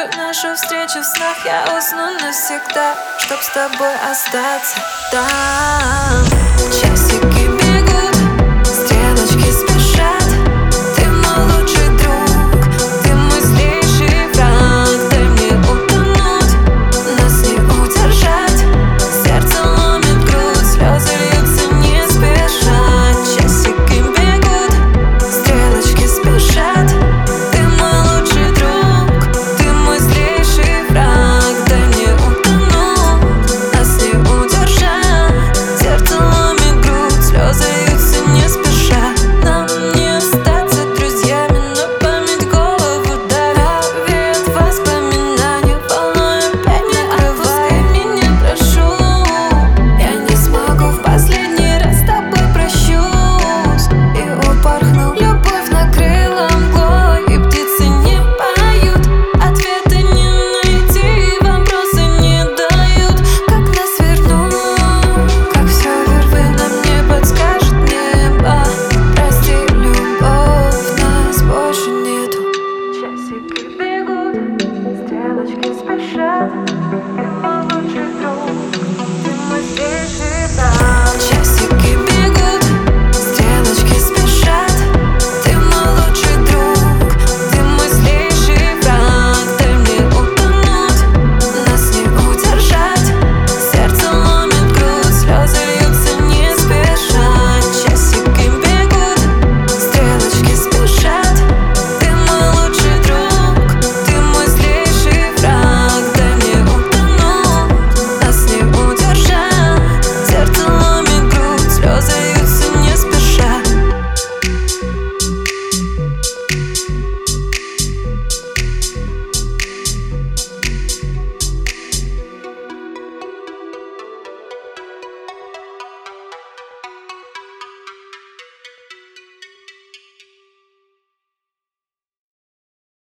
Вижу нашу встречу в снах. Я усну навсегда, чтоб с тобой остаться там. Часики бегут, стрелочки спешат. Ты мой лучший друг, ты мой злейший враг. Дай мне утонуть, нас не удержать. Сердце ломит грудь, слезы льются не спеша. Часики бегут, стрелочки спешат. Ты мой лучший друг, ты мой злейший враг. Дай мне утонуть, нас не удержать. Сердце ломит грудь, слезы льются не спеша. Нам не остаться друзьями, но память голову давит. Веет воспоминания, волной опять не накрывай меня, прошу. Я не смогу в последний раз с тобой прощусь. И упорхнул, любовь накрыла мглой, и птицы не поют. Ответы не найти, вопросы не дают. Как нас вернуть, как все вервы нам не подскажет небо. Прости, любовь, нас больше нету. Часики бегут, стрелочки спешат. Ты мой лучший друг.